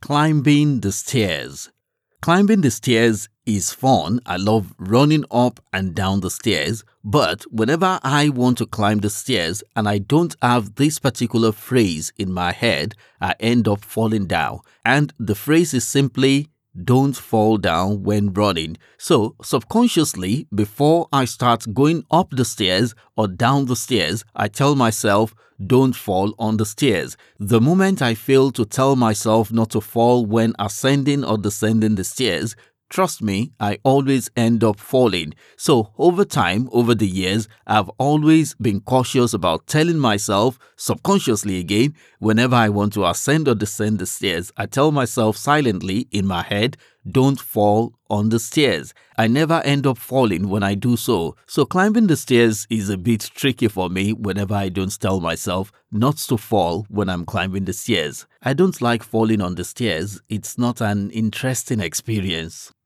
Climbing the stairs. Climbing the stairs is fun. I love running up and down the stairs. But whenever I want to climb the stairs and I don't have this particular phrase in my head, I end up falling down. And the phrase is simply, don't fall down when running. So subconsciously, before I start going up the stairs or down the stairs, I tell myself, don't fall on the stairs. The moment I fail to tell myself not to fall when ascending or descending the stairs, trust me, I always end up falling. So over time, over the years, I've always been cautious about telling myself, subconsciously again, whenever I want to ascend or descend the stairs, I tell myself silently in my head, don't fall on the stairs. I never end up falling when I do so. So climbing the stairs is a bit tricky for me whenever I don't tell myself not to fall when I'm climbing the stairs. I don't like falling on the stairs. It's not an interesting experience.